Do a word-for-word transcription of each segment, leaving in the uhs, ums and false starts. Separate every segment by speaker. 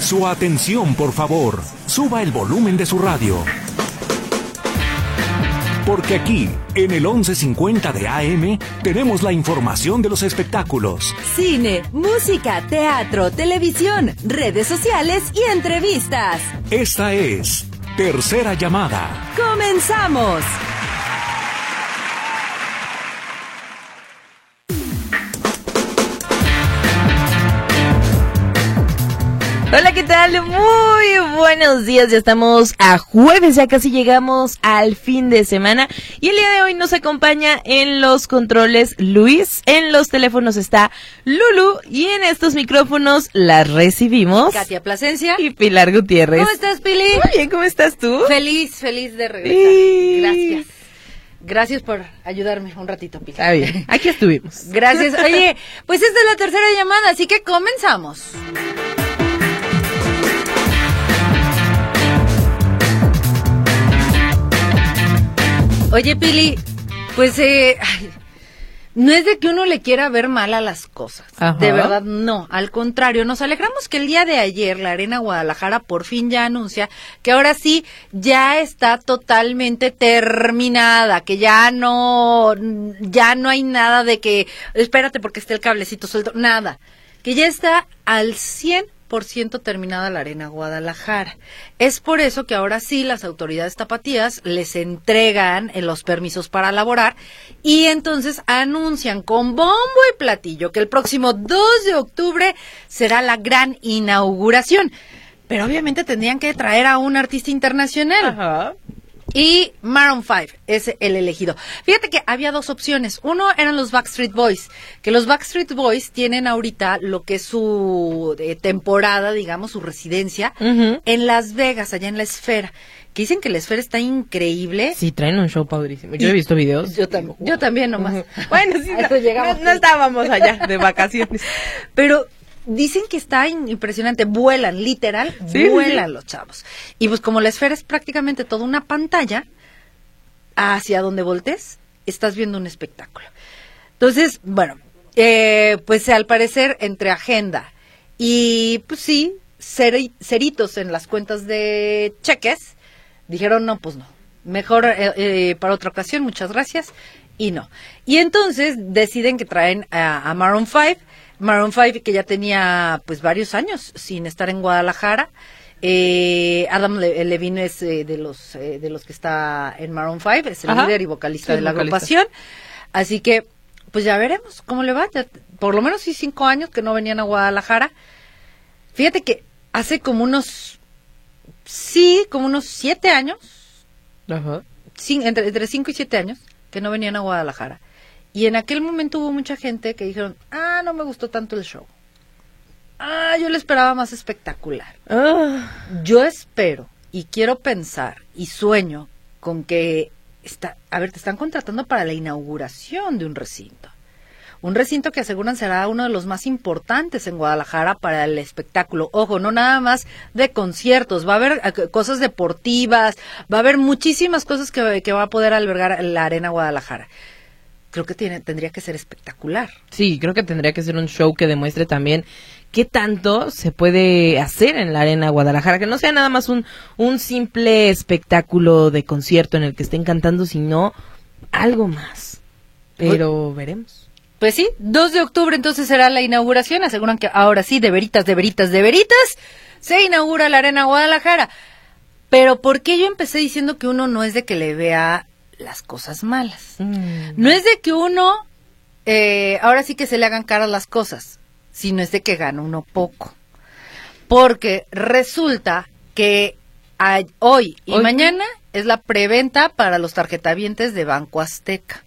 Speaker 1: Su atención, por favor. Suba el volumen de su radio. Porque aquí, en el once cincuenta de A M, tenemos la información de los espectáculos.
Speaker 2: Cine, música, teatro, televisión, redes sociales y entrevistas.
Speaker 1: Esta es Tercera Llamada.
Speaker 2: ¡Comenzamos!
Speaker 3: Hola, ¿qué tal? Muy buenos días, ya estamos a jueves, ya casi llegamos al fin de semana y el día de hoy nos acompaña en los controles Luis, en los teléfonos está Lulu y en estos micrófonos las recibimos
Speaker 4: Katia Plasencia
Speaker 3: y Pilar Gutiérrez.
Speaker 4: ¿Cómo estás, Pili?
Speaker 3: Muy bien, ¿cómo estás tú?
Speaker 4: Feliz, feliz de regresar.
Speaker 3: Sí.
Speaker 4: Gracias. Gracias por ayudarme un ratito, Pili.
Speaker 3: Está bien, aquí estuvimos.
Speaker 4: Gracias. Oye, pues esta es la tercera llamada, así que comenzamos. Oye, Pili, pues eh, ay, no es de que uno le quiera ver mal a las cosas.
Speaker 3: Ajá.
Speaker 4: De verdad, no. Al contrario, nos alegramos que el día de ayer la Arena Guadalajara por fin ya anuncia que ahora sí ya está totalmente terminada, que ya no, ya no hay nada de que, espérate porque está el cablecito suelto, nada. Que ya está al cien por ciento terminada la Arena Guadalajara. Es por eso que ahora sí las autoridades tapatías les entregan eh, los permisos para laborar y entonces anuncian con bombo y platillo que el próximo dos de octubre será la gran inauguración. Pero obviamente tendrían que traer a un artista internacional.
Speaker 3: Ajá.
Speaker 4: Y Maroon cinco es el elegido. Fíjate que había dos opciones. Uno eran los Backstreet Boys, que los Backstreet Boys tienen ahorita lo que es su eh, temporada, digamos, su residencia,
Speaker 3: Uh-huh.
Speaker 4: en Las Vegas, allá en la Esfera. Que dicen que la Esfera está increíble.
Speaker 3: Sí, traen un show padrísimo. Yo he visto videos.
Speaker 4: Yo, tam- yo también nomás.
Speaker 3: Uh-huh. Bueno, sí,
Speaker 4: A eso
Speaker 3: no,
Speaker 4: llegamos.
Speaker 3: no, no estábamos allá de vacaciones.
Speaker 4: Pero dicen que está in- impresionante, vuelan, literal,
Speaker 3: Sí,
Speaker 4: vuelan
Speaker 3: sí.
Speaker 4: los chavos. Y pues como la Esfera es prácticamente toda una pantalla, hacia donde voltees, estás viendo un espectáculo. Entonces, bueno, eh, pues al parecer entre agenda y pues sí, ceri- ceritos en las cuentas de cheques, dijeron no, pues no, mejor eh, eh, para otra ocasión, muchas gracias, y no. Y entonces deciden que traen a, a Maroon cinco, Maroon cinco que ya tenía pues varios años sin estar en Guadalajara. Eh, Adam Le- Levine es eh, de los eh, de los que está en Maroon cinco, es el
Speaker 3: Ajá.
Speaker 4: líder y vocalista
Speaker 3: Sí,
Speaker 4: de la
Speaker 3: vocalista.
Speaker 4: agrupación. Así que pues ya veremos cómo le va. Ya, por lo menos sí cinco años que no venían a Guadalajara. Fíjate que hace como unos sí, como unos siete años,
Speaker 3: Ajá.
Speaker 4: cin- entre, entre cinco y siete años que no venían a Guadalajara. Y en aquel momento hubo mucha gente que dijeron, ah, no me gustó tanto el show. Ah, yo le esperaba más espectacular.
Speaker 3: Ah.
Speaker 4: Yo espero y quiero pensar y sueño con que está, a ver, te están contratando para la inauguración de un recinto. Un recinto que aseguran será uno de los más importantes en Guadalajara para el espectáculo. Ojo, no nada más de conciertos, va a haber eh, cosas deportivas, va a haber muchísimas cosas que, que va a poder albergar la Arena Guadalajara. Creo que tiene, tendría que ser espectacular.
Speaker 3: Sí, creo que tendría que ser un show que demuestre también qué tanto se puede hacer en la Arena Guadalajara, que no sea nada más un, un simple espectáculo de concierto en el que estén cantando, sino algo más. Pero veremos.
Speaker 4: Pues sí, dos de octubre entonces será la inauguración, aseguran que ahora sí, de veritas, de veritas, de veritas, se inaugura la Arena Guadalajara. Pero ¿por qué yo empecé diciendo que uno no es de que le vea las cosas malas?
Speaker 3: Mm.
Speaker 4: No es de que uno, eh, ahora sí que se le hagan caras las cosas, sino es de que gana uno poco. Porque resulta que hay- hoy y
Speaker 3: Hoy.
Speaker 4: mañana es la preventa para los tarjetavientes de Banco Azteca.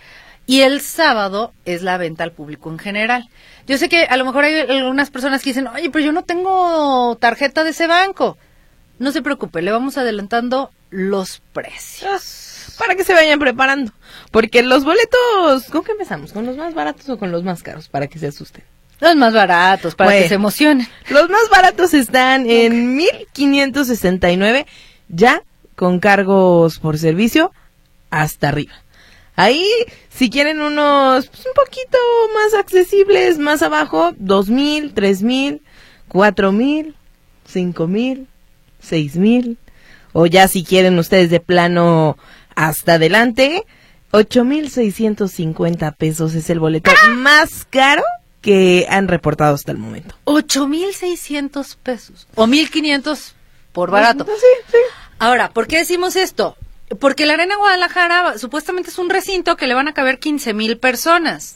Speaker 4: Y el sábado es la venta al público en general. Yo sé que a lo mejor hay algunas personas que dicen, oye, pero yo no tengo tarjeta de ese banco. No se preocupe, le vamos adelantando los precios.
Speaker 3: Para que se vayan preparando. Porque los boletos, ¿con qué empezamos? ¿Con los más baratos o con los más caros? Para que se asusten.
Speaker 4: Los más baratos, para
Speaker 3: Bueno.
Speaker 4: que se emocionen.
Speaker 3: Los más baratos están en mil quinientos sesenta y nueve, ya con cargos por servicio hasta arriba. Ahí, si quieren unos pues, un poquito más accesibles, más abajo, dos mil, tres mil, cuatro mil, cinco mil, seis mil, o ya si quieren ustedes de plano hasta adelante, ocho mil seiscientos cincuenta pesos es el boleto más caro que han reportado hasta el momento.
Speaker 4: ocho mil seiscientos pesos o mil quinientos por barato.
Speaker 3: Sí, sí.
Speaker 4: Ahora, ¿por qué decimos esto? Porque la Arena Guadalajara supuestamente es un recinto que le van a caber quince mil personas.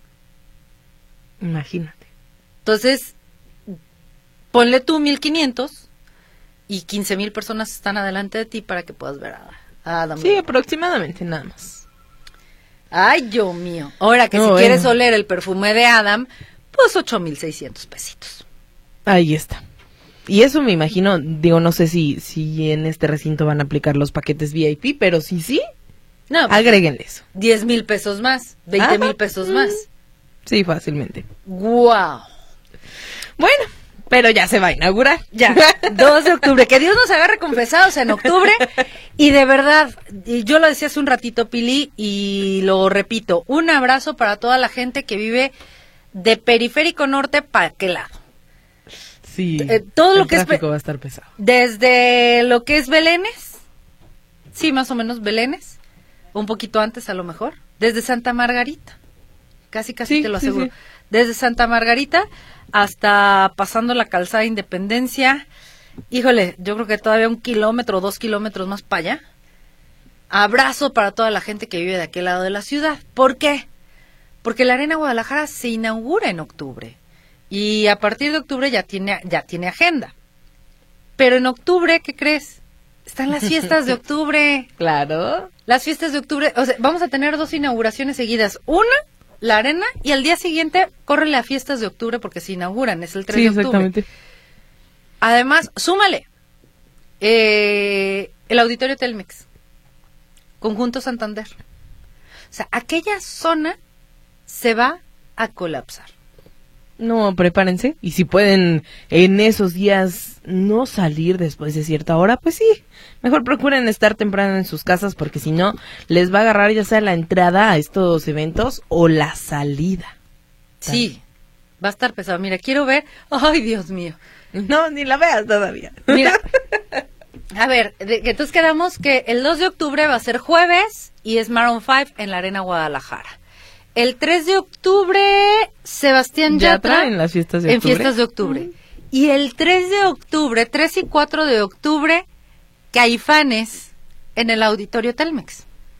Speaker 3: Imagínate.
Speaker 4: Entonces, ponle tú mil quinientos y quince mil personas están adelante de ti para que puedas ver a, a Adam.
Speaker 3: Sí, aproximadamente nada más.
Speaker 4: Ay, Dios mío. Ahora que
Speaker 3: No,
Speaker 4: si
Speaker 3: bueno.
Speaker 4: quieres oler el perfume de Adam, pues ocho mil seiscientos pesitos.
Speaker 3: Ahí está. Y eso me imagino, digo, no sé si, si en este recinto van a aplicar los paquetes V I P, pero si sí,
Speaker 4: No,
Speaker 3: agréguenle eso.
Speaker 4: diez mil pesos más, veinte mil pesos más.
Speaker 3: Sí, fácilmente.
Speaker 4: ¡Guau!
Speaker 3: Bueno, pero ya se va a inaugurar.
Speaker 4: Ya, dos de octubre. Que Dios nos agarre confesados en octubre. Y de verdad, y yo lo decía hace un ratito, Pili, y lo repito, un abrazo para toda la gente que vive de Periférico Norte para aquel lado.
Speaker 3: Sí,
Speaker 4: Eh, todo lo
Speaker 3: el
Speaker 4: que es
Speaker 3: tráfico
Speaker 4: pe-
Speaker 3: va a estar pesado.
Speaker 4: Desde lo que es Belénes, sí, más o menos Belénes, un poquito antes a lo mejor, desde Santa Margarita, casi casi
Speaker 3: Sí,
Speaker 4: te lo
Speaker 3: sí,
Speaker 4: aseguro,
Speaker 3: sí.
Speaker 4: desde Santa Margarita hasta pasando la calzada Independencia, híjole, yo creo que todavía un kilómetro, dos kilómetros más para allá. Abrazo para toda la gente que vive de aquel lado de la ciudad. ¿Por qué? Porque la Arena Guadalajara se inaugura en octubre. Y a partir de octubre ya tiene, ya tiene agenda. Pero en octubre, ¿qué crees? Están las fiestas de octubre.
Speaker 3: Claro.
Speaker 4: Las fiestas de octubre, o sea, vamos a tener dos inauguraciones seguidas. Una, la arena, y al día siguiente, córrele a fiestas de octubre porque se inauguran, es el tres
Speaker 3: Sí,
Speaker 4: de octubre.
Speaker 3: exactamente.
Speaker 4: Además, súmale, eh, el Auditorio Telmex, Conjunto Santander. O sea, aquella zona se va a colapsar.
Speaker 3: No, prepárense. Y si pueden en esos días no salir después de cierta hora, pues sí. Mejor procuren estar temprano en sus casas porque si no, les va a agarrar ya sea la entrada a estos eventos o la salida.
Speaker 4: Sí, va a estar pesado. Mira, quiero ver, ay, Dios mío.
Speaker 3: No, ni la veas todavía.
Speaker 4: Mira, a ver, de, que entonces quedamos que el dos de octubre va a ser jueves y es Maroon cinco en la Arena Guadalajara. El tres de octubre, Sebastián Yatra,
Speaker 3: Yatra en las fiestas de
Speaker 4: en
Speaker 3: octubre.
Speaker 4: fiestas de octubre. Y el tres de octubre, tres y cuatro de octubre, Caifanes en el Auditorio Telmex.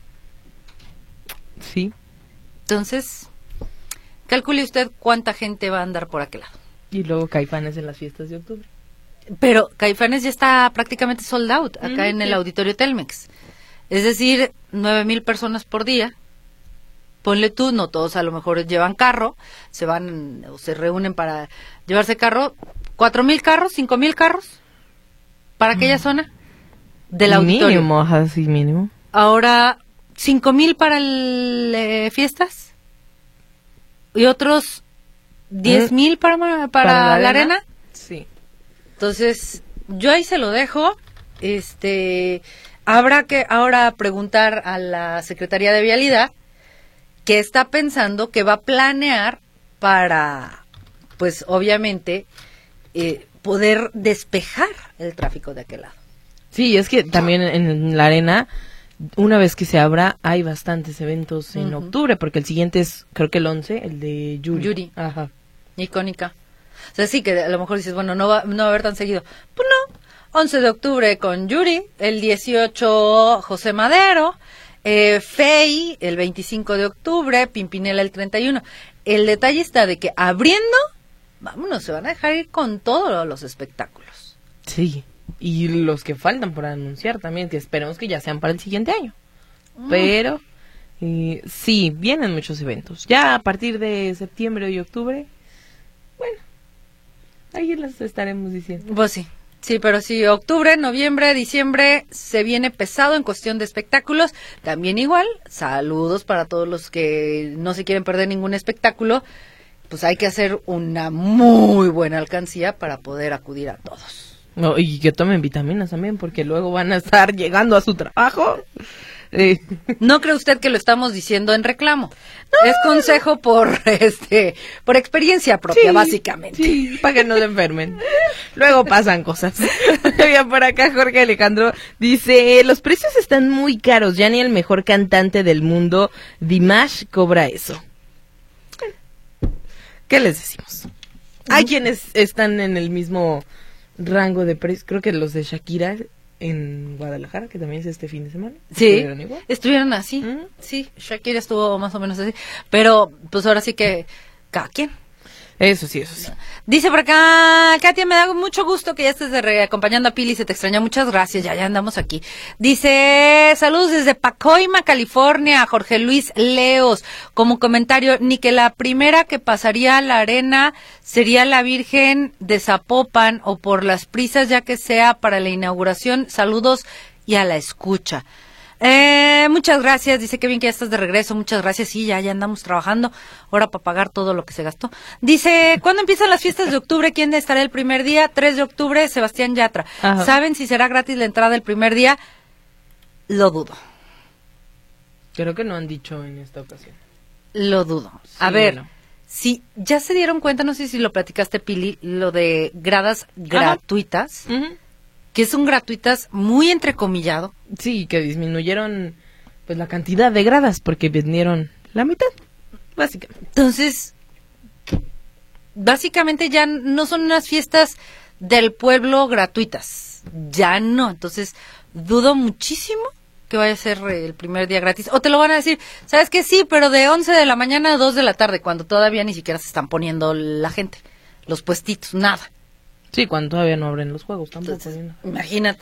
Speaker 3: Sí.
Speaker 4: Entonces, calcule usted cuánta gente va a andar por aquel lado.
Speaker 3: Y luego Caifanes en las fiestas de octubre.
Speaker 4: Pero Caifanes ya está prácticamente sold out acá
Speaker 3: Mm,
Speaker 4: en el
Speaker 3: sí.
Speaker 4: Auditorio Telmex. Es decir, nueve mil personas por día. Ponle tú, no todos a lo mejor llevan carro, se van o se reúnen para llevarse carro. ¿Cuatro mil carros? ¿Cinco mil carros? Para aquella zona del auditorio.
Speaker 3: Mínimo, ajá, sí, mínimo.
Speaker 4: Ahora, cinco mil para el eh, fiestas. Y otros diez mil para, ma- para, la arena.
Speaker 3: Sí.
Speaker 4: Entonces, yo ahí se lo dejo. Este, habrá que ahora preguntar a la Secretaría de Vialidad qué está pensando, que va a planear para, pues, obviamente, eh, poder despejar el tráfico de aquel lado.
Speaker 3: Sí, es que también en la arena, una vez que se abra, hay bastantes eventos en
Speaker 4: Ujú.
Speaker 3: octubre, porque el siguiente es, creo que el once, el de Yuri.
Speaker 4: Yuri.
Speaker 3: Ajá.
Speaker 4: Icónica. O sea, sí que a lo mejor dices, bueno, no va, no va a haber tan seguido. Pues no. once de octubre con Yuri, el dieciocho José Madero, eh, Fey el veinticinco de octubre, Pimpinela el treinta y uno. El detalle está de que abriendo, vámonos, se van a dejar ir con todos los espectáculos.
Speaker 3: Sí. Y los que faltan por anunciar también, que esperemos que ya sean para el siguiente año.
Speaker 4: Mm.
Speaker 3: Pero, eh, sí, vienen muchos eventos. Ya a partir de septiembre y octubre, bueno, ahí les estaremos diciendo.
Speaker 4: Pues sí. Sí, pero sí, octubre, noviembre, diciembre se viene pesado en cuestión de espectáculos. También igual, saludos para todos los que no se quieren perder ningún espectáculo. Pues hay que hacer una muy buena alcancía para poder acudir a todos.
Speaker 3: No, y que tomen vitaminas también, porque luego van a estar llegando a su trabajo Eh.
Speaker 4: No cree usted que lo estamos diciendo en reclamo. No. Es consejo por este por experiencia propia, sí, básicamente.
Speaker 3: Sí, para que no se enfermen. Luego pasan cosas. Bien, por acá Jorge Alejandro dice, los precios están muy caros, ya ni el mejor cantante del mundo, Dimash, cobra eso. ¿Qué les decimos? Hay quienes están en el mismo rango de precios, creo que los de Shakira en Guadalajara, que también es este fin de semana.
Speaker 4: Sí, estuvieron, igual. estuvieron así, ¿Mm? Sí, Shakira estuvo más o menos así, pero pues ahora sí que cada quien.
Speaker 3: Eso sí, eso sí.
Speaker 4: Dice por acá, Katia, me da mucho gusto que ya estés de re- acompañando a Pili, se te extraña, muchas gracias, ya, ya andamos aquí. Dice, saludos desde Pacoima, California, Jorge Luis Leos. Como comentario, ni que la primera que pasaría a la arena sería la Virgen de Zapopan o por las prisas, ya que sea para la inauguración. Saludos y a la escucha. Eh, muchas gracias, dice que bien que ya estás de regreso, muchas gracias, sí, ya, ya andamos trabajando, ahora para pagar todo lo que se gastó. Dice, ¿cuándo empiezan las fiestas de octubre? ¿Quién estará el primer día? tres de octubre, Sebastián Yatra. Ajá. ¿Saben si será gratis la entrada el primer día? Lo dudo.
Speaker 3: Creo que no han dicho en esta ocasión.
Speaker 4: Lo dudo. Sí, a ver, bueno. Si ya se dieron cuenta, no sé si lo platicaste, Pili, lo de gradas gratuitas. Ajá. Uh-huh. Que son gratuitas, muy entrecomillado.
Speaker 3: Sí, que disminuyeron pues la cantidad de gradas, porque vendieron la mitad, básicamente.
Speaker 4: Entonces, básicamente ya no son unas fiestas del pueblo gratuitas, ya no. Entonces, dudo muchísimo que vaya a ser el primer día gratis. O te lo van a decir, ¿sabes qué? Sí, pero de once de la mañana a dos de la tarde, cuando todavía ni siquiera se están poniendo la gente, los puestitos, nada.
Speaker 3: Sí, cuando todavía no abren los juegos tampoco. Entonces,
Speaker 4: imagínate.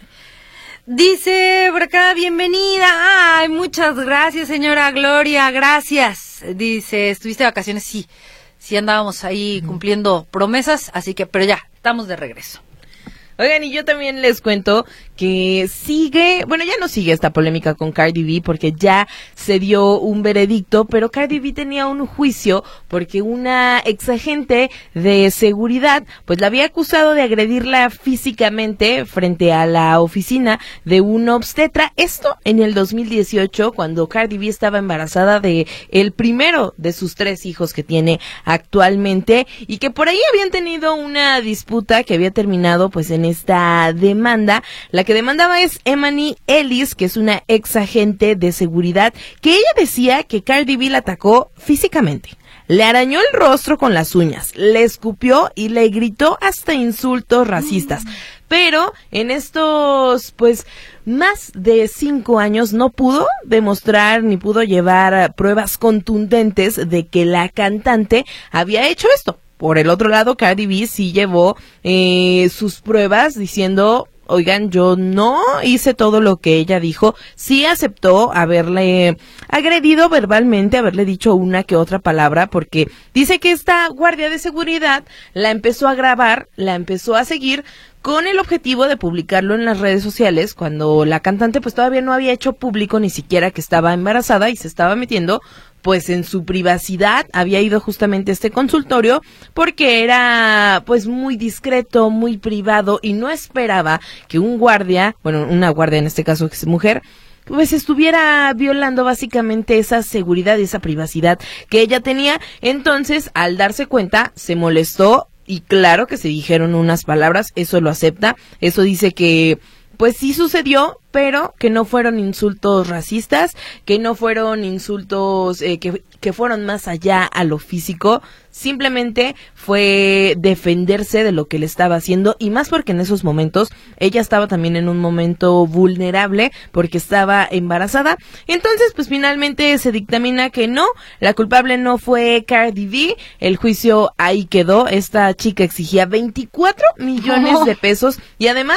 Speaker 4: Dice por acá, bienvenida. Ay, muchas gracias, señora Gloria, gracias. Dice, ¿estuviste de vacaciones? Sí, sí andábamos ahí uh-huh. cumpliendo promesas, así que, pero ya, estamos de regreso.
Speaker 3: Oigan, y yo también les cuento que sigue, bueno, ya no sigue esta polémica con Cardi B porque ya se dio un veredicto, pero Cardi B tenía un juicio porque una exagente de seguridad pues la había acusado de agredirla físicamente frente a la oficina de un obstetra. Esto en el dos mil dieciocho, cuando Cardi B estaba embarazada de el primero de sus tres hijos que tiene actualmente y que por ahí habían tenido una disputa que había terminado pues en esta demanda. La que demandaba es Emani Ellis, que es una ex agente de seguridad, que ella decía que Cardi B la atacó físicamente. Le arañó el rostro con las uñas, le escupió y le gritó hasta insultos racistas. Pero en estos, pues, más de cinco años no pudo demostrar ni pudo llevar pruebas contundentes de que la cantante había hecho esto. Por el otro lado, Cardi B sí llevó eh, sus pruebas diciendo, oigan, yo no hice todo lo que ella dijo. Sí aceptó haberle agredido verbalmente, haberle dicho una que otra palabra, porque dice que esta guardia de seguridad la empezó a grabar, la empezó a seguir con el objetivo de publicarlo en las redes sociales cuando la cantante pues todavía no había hecho público ni siquiera que estaba embarazada y se estaba metiendo pues en su privacidad. Había ido justamente a este consultorio porque era pues muy discreto, muy privado y no esperaba que un guardia, bueno, una guardia en este caso que es mujer, pues estuviera violando básicamente esa seguridad y esa privacidad que ella tenía. Entonces, al darse cuenta, se molestó y claro que se dijeron unas palabras, eso lo acepta, eso dice que pues sí sucedió, pero que no fueron insultos racistas, que no fueron insultos eh, que, que fueron más allá a lo físico, simplemente fue defenderse de lo que le estaba haciendo y más porque en esos momentos ella estaba también en un momento vulnerable porque estaba embarazada. Entonces pues finalmente se dictamina que no, la culpable no fue Cardi B, el juicio ahí quedó. Esta chica exigía veinticuatro millones oh. de pesos y además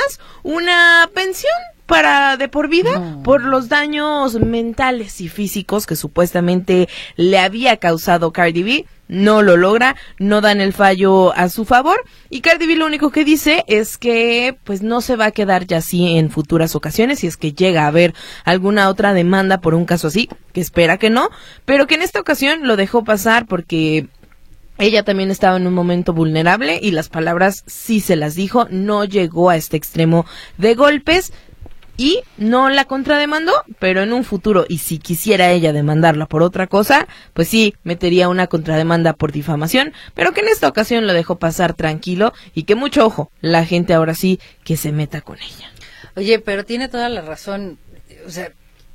Speaker 3: una pensión para de por vida no. por los daños mentales y físicos que supuestamente le había causado Cardi B. No lo logra, no dan el fallo a su favor y Cardi B lo único que dice es que pues no se va a quedar ya así en futuras ocasiones si es que llega a haber alguna otra demanda por un caso así, que espera que no, pero que en esta ocasión lo dejó pasar porque ella también estaba en un momento vulnerable y las palabras sí se las dijo, no llegó a este extremo de golpes. y no la contrademandó, pero en un futuro, y si quisiera ella demandarla por otra cosa, pues sí, metería una contrademanda por difamación, pero que en esta ocasión lo dejó pasar tranquilo y que mucho ojo, la gente ahora sí que se meta con ella.
Speaker 4: Oye, pero tiene toda la razón, o sea,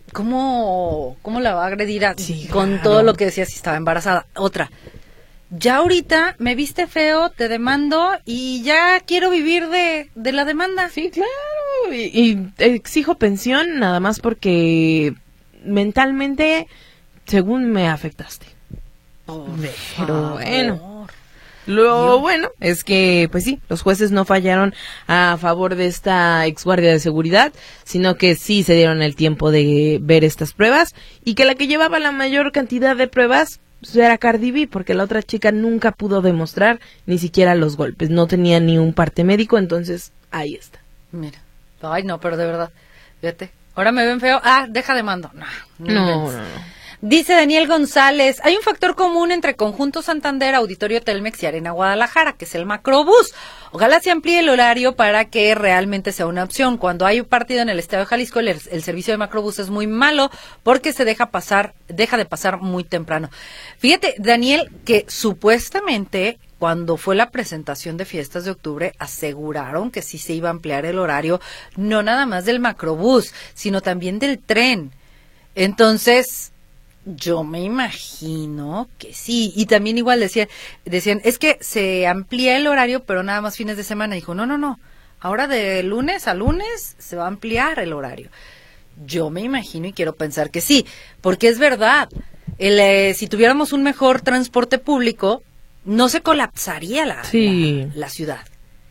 Speaker 4: ¿cómo, cómo la va a agredir a,
Speaker 3: Sí,
Speaker 4: con
Speaker 3: claro.
Speaker 4: todo lo que decía si estaba embarazada? Otra, ya ahorita me viste feo, te demando y ya quiero vivir de, de la demanda.
Speaker 3: Sí, claro, y, y exijo pensión nada más porque mentalmente, según me afectaste.
Speaker 4: Por
Speaker 3: Pero
Speaker 4: favor.
Speaker 3: bueno. Lo
Speaker 4: Dios.
Speaker 3: bueno es que, pues sí, los jueces no fallaron a favor de esta exguardia de seguridad, sino que sí se dieron el tiempo de ver estas pruebas y que la que llevaba la mayor cantidad de pruebas pues, era Cardi B, porque la otra chica nunca pudo demostrar ni siquiera los golpes, no tenía ni un parte médico, entonces ahí está.
Speaker 4: Mira, ay no, pero de verdad, fíjate, ahora me ven feo, ah, deja de mando. No, no,
Speaker 3: No,
Speaker 4: inventes.
Speaker 3: no, no.
Speaker 4: Dice Daniel González, hay un factor común entre Conjunto Santander, Auditorio Telmex y Arena Guadalajara, que es el macrobús. Ojalá se amplíe el horario para que realmente sea una opción. Cuando hay un partido en el Estadio de Jalisco, el, el servicio de macrobús es muy malo porque se deja pasar, deja de pasar muy temprano. Fíjate, Daniel, que supuestamente cuando fue la presentación de Fiestas de Octubre, aseguraron que sí se iba a ampliar el horario, no nada más del macrobús, sino también del tren. Entonces, yo me imagino que sí. Y también igual decían, decían, es que se amplía el horario, pero nada más fines de semana. Dijo, no, no, no, ahora de lunes a lunes se va a ampliar el horario. Yo me imagino y quiero pensar que sí, porque es verdad, el, eh, si tuviéramos un mejor transporte público, no se colapsaría la,
Speaker 3: Sí.
Speaker 4: la, la ciudad.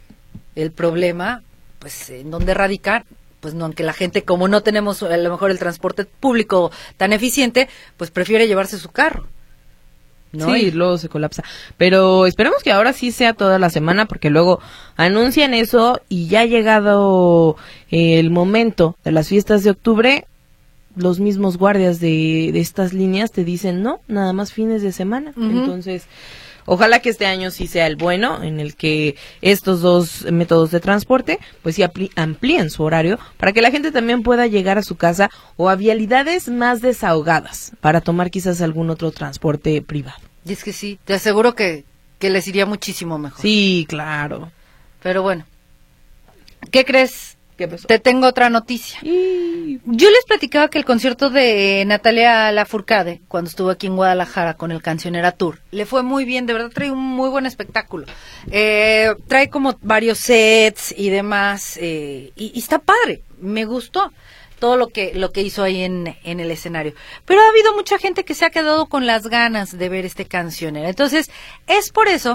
Speaker 4: El problema, pues, en dónde radica, pues no, aunque la gente, como no tenemos a lo mejor el transporte público tan eficiente, pues prefiere llevarse su carro. ¿No?
Speaker 3: Sí,
Speaker 4: Y-
Speaker 3: luego se colapsa. Pero esperemos que ahora sí sea toda la semana, porque luego anuncian eso y ya ha llegado eh, el momento de las fiestas de octubre, los mismos guardias de, de estas líneas te dicen, no, nada más fines de semana.
Speaker 4: Ujú.
Speaker 3: Entonces, ojalá que este año sí sea el bueno, en el que estos dos métodos de transporte, pues sí apli- amplíen su horario, para que la gente también pueda llegar a su casa o a vialidades más desahogadas, para tomar quizás algún otro transporte privado.
Speaker 4: y es que sí, te aseguro que, que les iría muchísimo mejor.
Speaker 3: Sí, claro.
Speaker 4: Pero bueno, ¿qué crees?
Speaker 3: ¿Qué pasó?
Speaker 4: Te tengo otra noticia.
Speaker 3: Y...
Speaker 4: Yo les platicaba que el concierto de Natalia Lafourcade, cuando estuvo aquí en Guadalajara con el Cancionera Tour, le fue muy bien, de verdad trae un muy buen espectáculo. Eh, trae como varios sets y demás, eh, y, y está padre, me gustó todo lo que lo que hizo ahí en, en el escenario. Pero ha habido mucha gente que se ha quedado con las ganas de ver este Cancionera. Entonces, es por eso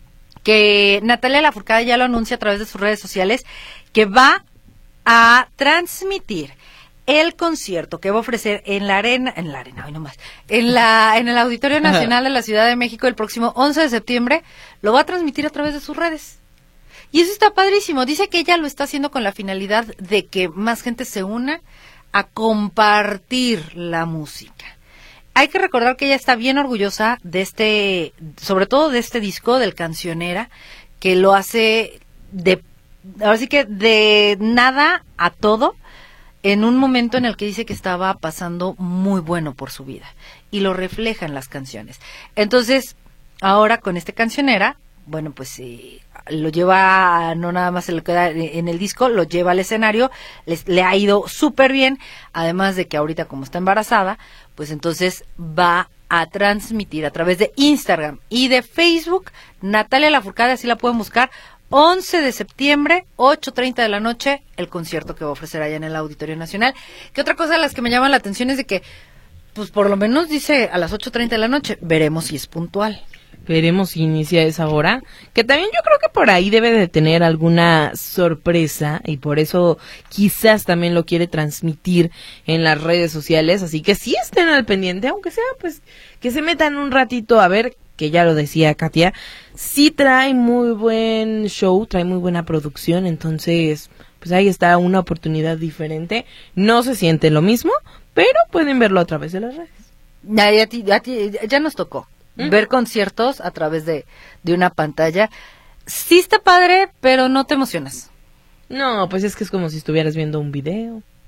Speaker 4: que Natalia Lafourcade ya lo anuncia a través de sus redes sociales, que va a transmitir el concierto que va a ofrecer en la arena, en la arena, hoy nomás, en la, en el Auditorio Nacional de la Ciudad de México el próximo once de septiembre, lo va a transmitir a través de sus redes. Y eso está padrísimo. Dice que ella lo está haciendo con la finalidad de que más gente se una a compartir la música. Hay que recordar que ella está bien orgullosa de este, sobre todo de este disco del Cancionera, que lo hace de, ahora sí que de nada a todo, en un momento en el que dice que estaba pasando muy bueno por su vida, y lo refleja en las canciones. Entonces, ahora con este Cancionera, bueno, pues eh, lo lleva, no nada más se lo queda en el disco, lo lleva al escenario, les, le ha ido súper bien, además de que ahorita como está embarazada, pues entonces va a transmitir a través de Instagram y de Facebook. Natalia Lafourcade, así la pueden buscar, once de septiembre, ocho treinta de la noche, el concierto que va a ofrecer allá en el Auditorio Nacional. Que otra cosa de las que me llama la atención es de que, pues por lo menos dice a las ocho treinta de la noche, veremos si es puntual.
Speaker 3: Veremos si inicia esa hora, que también yo creo que por ahí debe de tener alguna sorpresa y por eso quizás también lo quiere transmitir en las redes sociales, así que sí estén al pendiente, aunque sea pues que se metan un ratito a ver, que ya lo decía Katia, sí trae muy buen show, trae muy buena producción, entonces pues ahí está una oportunidad diferente, no se siente lo mismo, pero pueden verlo a través de las redes.
Speaker 4: Ya, ya, ya, ya, ya nos tocó
Speaker 3: ¿Mm?
Speaker 4: ver conciertos a través de, de una pantalla. Sí está padre, pero no te emocionas.
Speaker 3: No, pues es que es como si estuvieras viendo un video.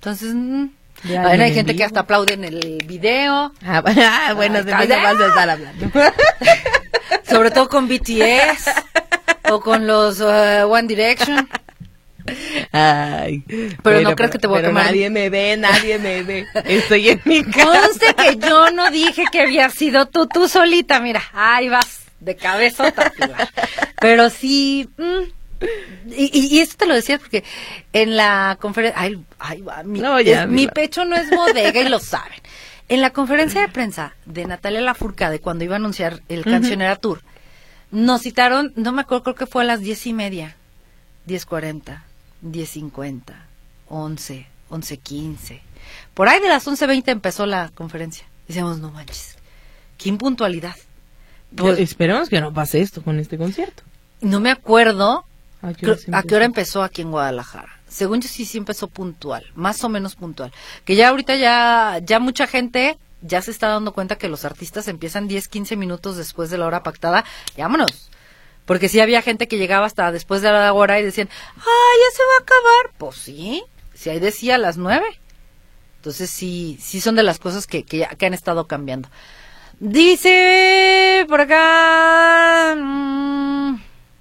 Speaker 4: Entonces, mm,
Speaker 3: Ya,
Speaker 4: bueno, hay
Speaker 3: en
Speaker 4: gente
Speaker 3: vivo.
Speaker 4: que hasta aplaude en el video.
Speaker 3: Ah, bueno,
Speaker 4: Ay,
Speaker 3: después
Speaker 4: calla.
Speaker 3: vas a estar hablando.
Speaker 4: Sobre todo con B T S o con los uh, One Direction.
Speaker 3: Ay,
Speaker 4: Pero
Speaker 3: bueno,
Speaker 4: no creas que te voy a
Speaker 3: pero
Speaker 4: quemar.
Speaker 3: Nadie me ve, nadie me ve. Estoy en mi casa.
Speaker 4: Conste que yo no dije que había sido tú, tú solita, mira, ahí vas, de cabezota. Pilar. Pero sí, mm, y, y, y esto te lo decía porque en la conferencia, ay, ay, va, mi,
Speaker 3: No, ya,
Speaker 4: es- mi
Speaker 3: dilo.
Speaker 4: pecho no es bodega y lo saben. En la conferencia de prensa de Natalia Lafourcade, cuando iba a anunciar el Cancionera Tour, nos citaron, no me acuerdo, creo que fue a las diez y media, diez cuarenta, diez cincuenta, once, once quince. Por ahí de las once veinte empezó la conferencia. Decíamos, no manches, qué impuntualidad.
Speaker 3: Pues, esperemos que no pase esto con este concierto.
Speaker 4: No me acuerdo
Speaker 3: ¿A qué
Speaker 4: creo-
Speaker 3: hora se
Speaker 4: a qué hora
Speaker 3: empezó?
Speaker 4: empezó aquí en Guadalajara. Según yo sí, sí empezó puntual, más o menos puntual. Que ya ahorita ya, ya mucha gente ya se está dando cuenta que los artistas empiezan diez, quince minutos después de la hora pactada. Y vámonos. Porque sí había gente que llegaba hasta después de la hora y decían, ¡ah, ya se va a acabar! Pues sí, si ahí decía a las nueve. Entonces sí, sí son de las cosas que, que, ya, que han estado cambiando. Dice por acá... mm,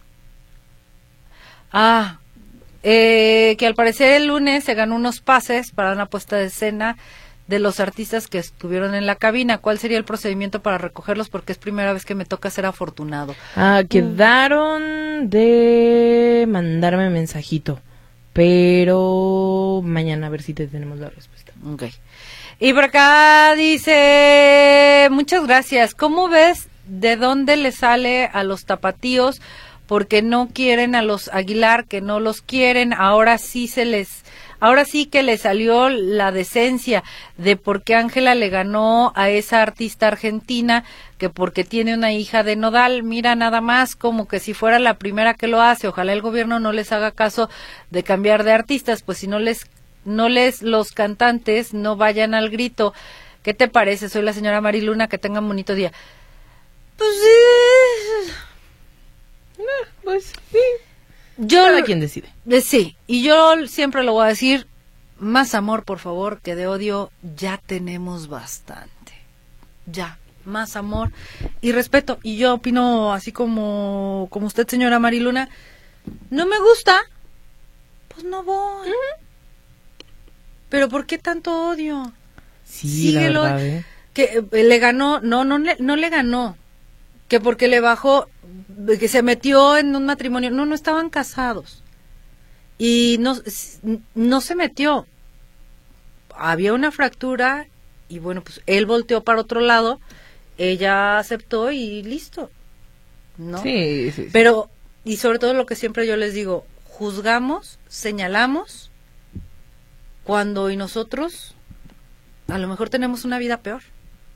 Speaker 4: ah, eh, que al parecer el lunes se ganó unos pases para una puesta de escena de los artistas que estuvieron en la cabina. ¿Cuál sería el procedimiento para recogerlos? Porque es primera vez que me toca ser afortunado.
Speaker 3: Ah, quedaron de mandarme mensajito, pero mañana a ver si te tenemos la respuesta.
Speaker 4: Ok. Y por acá dice, muchas gracias. ¿Cómo ves de dónde le sale a los tapatíos? Porque no quieren a los Aguilar, que no los quieren. Ahora sí se les, ahora sí que le salió la decencia de por qué Ángela le ganó a esa artista argentina, que porque tiene una hija de Nodal. Mira, nada más como que si fuera la primera que lo hace. Ojalá el gobierno no les haga caso de cambiar de artistas, pues si no les no les los cantantes no vayan al grito. ¿Qué te parece? Soy la señora Mariluna, que tengan bonito día. Pues sí.
Speaker 3: Ah, pues sí.
Speaker 4: Yo
Speaker 3: Cada quien decide.
Speaker 4: eh, sí, y yo siempre lo voy a decir, más amor, por favor, que de odio ya tenemos bastante. Ya, más amor y respeto. Y yo opino así como como usted, señora Mariluna, no me gusta, pues no voy. Pero ¿por qué tanto odio?
Speaker 3: Sí,
Speaker 4: Síguelo.
Speaker 3: la verdad, ¿eh?
Speaker 4: Que eh, le ganó, no, no, le- no le ganó. Que porque le bajó, que se metió en un matrimonio. No, no estaban casados. Y no, no se metió. Había una fractura y bueno, pues él volteó para otro lado, ella aceptó y listo. ¿No?
Speaker 3: Sí, sí, sí.
Speaker 4: Pero, y sobre todo lo que siempre yo les digo, juzgamos, señalamos, cuando y nosotros a lo mejor tenemos una vida peor.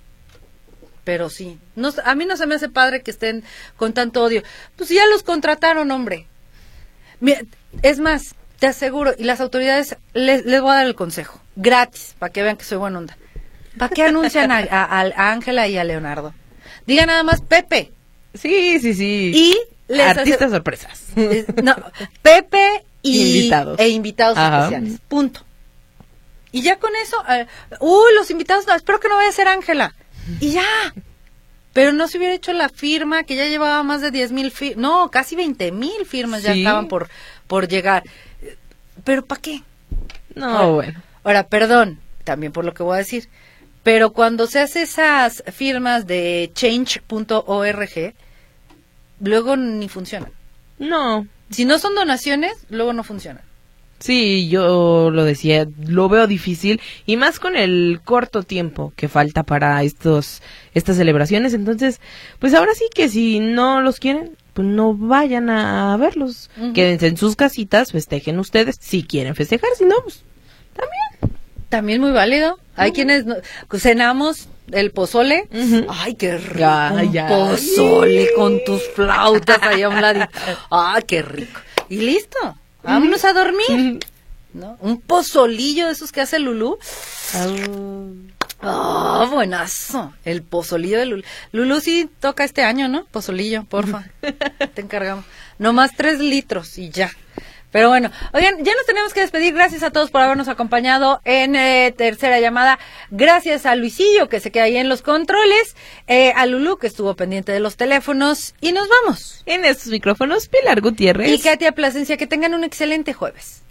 Speaker 4: Pero sí, no, a mí no se me hace padre que estén con tanto odio. Pues ya los contrataron, hombre. Mira, es más, te aseguro, y las autoridades, les, les voy a dar el consejo, gratis, para que vean que soy buena onda. ¿Para qué anuncian a a- a Ángela y a Leonardo? Diga nada más Pepe.
Speaker 3: Sí, sí, sí.
Speaker 4: Y les
Speaker 3: artistas
Speaker 4: hace-
Speaker 3: sorpresas.
Speaker 4: Eh, no, Pepe y
Speaker 3: Invitados.
Speaker 4: e invitados
Speaker 3: Ajá.
Speaker 4: especiales. Punto. Y ya con eso, eh, uy, los invitados, no, espero que no vaya a ser Ángela. Y ya. Pero no se hubiera hecho la firma, que ya llevaba más de diez mil firmas, no, casi veinte mil firmas ya
Speaker 3: Sí.
Speaker 4: estaban por, por llegar. Pero ¿para qué?
Speaker 3: No,
Speaker 4: Ahora,
Speaker 3: bueno.
Speaker 4: Ahora, perdón, también por lo que voy a decir, pero cuando se hace esas firmas de change punto org, luego ni funcionan.
Speaker 3: No.
Speaker 4: Si no son donaciones, luego no funcionan.
Speaker 3: Sí, yo lo decía, lo veo difícil y más con el corto tiempo que falta para estos estas celebraciones, entonces, pues ahora sí que si no los quieren, pues no vayan a verlos,
Speaker 4: Ujú.
Speaker 3: quédense en sus casitas, festejen ustedes, si quieren festejar, si no, pues también.
Speaker 4: También muy válido. Hay quienes no- cenamos el pozole.
Speaker 3: Ujú.
Speaker 4: Ay, qué rico.
Speaker 3: Ay,
Speaker 4: un
Speaker 3: ay.
Speaker 4: pozole con tus flautas allá a un ladito. Ay, qué rico. Y listo. Vámonos a dormir. ¿No? Un pozolillo de esos que hace Lulú. Ah, buenazo. El pozolillo de Lulú. Lulú sí toca este año, ¿no? Pozolillo, porfa. Te encargamos. No más tres litros y ya. Pero bueno, oigan, ya nos tenemos que despedir. Gracias a todos por habernos acompañado en eh, Tercera Llamada. Gracias a Luisillo, que se queda ahí en los controles, eh, a Lulú, que estuvo pendiente de los teléfonos, y nos vamos.
Speaker 3: En estos micrófonos, Pilar Gutiérrez
Speaker 4: Y Katia Plasencia, que tengan un excelente jueves.